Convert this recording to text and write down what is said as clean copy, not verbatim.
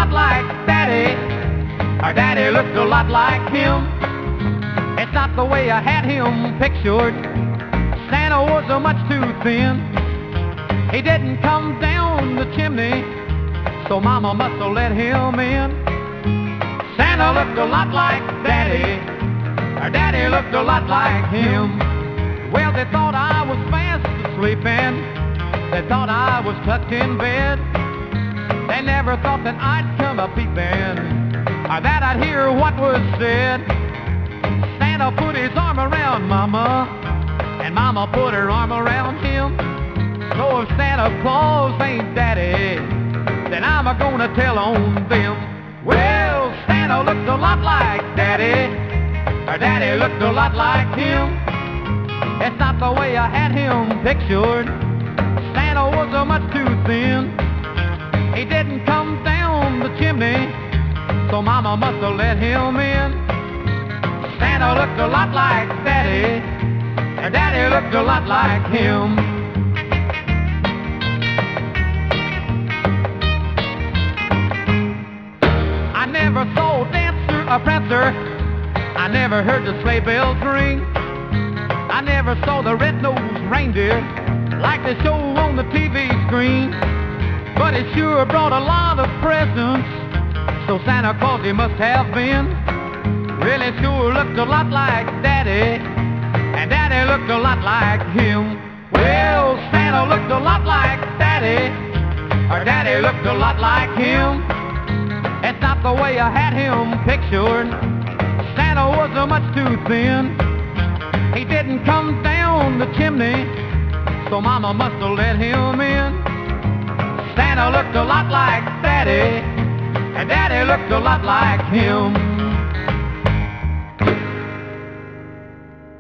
lot like Daddy, or Daddy looked a lot like him. It's not the way I had him pictured. Santa was much too thin. He didn't come down the chimney, so Mama must have let him in. Santa looked a lot like Daddy, or Daddy looked a lot like him. Well, they thought I was fast asleep and they thought I was tucked in bed. They never thought that I'd come a peeping, or that I'd hear what was said. Santa put his arm around Mama, and Mama put her arm around him. So if Santa Claus ain't Daddy, then I'm gonna tell on them. Well, Santa looked a lot like Daddy, or Daddy looked a lot like him. It's not the way I had him pictured. Santa was much too thin. He didn't come down the chimney, so Mama must have let him in. Santa looked a lot like Daddy, and Daddy looked a lot like him. I never saw Dancer or Prancer. I never heard the sleigh bells ring. I never saw the red-nosed reindeer like they show on the TV screen. But it sure brought a lot of presents, so Santa Claus he must have been. Really sure looked a lot like Daddy, and Daddy looked a lot like him. Well, Santa looked a lot like Daddy, or Daddy looked a lot like him. It's not the way I had him pictured. Santa was much too thin. He didn't come down the chimney, so Mama must have let him in. Santa looked a lot like Daddy, and Daddy looked a lot like him.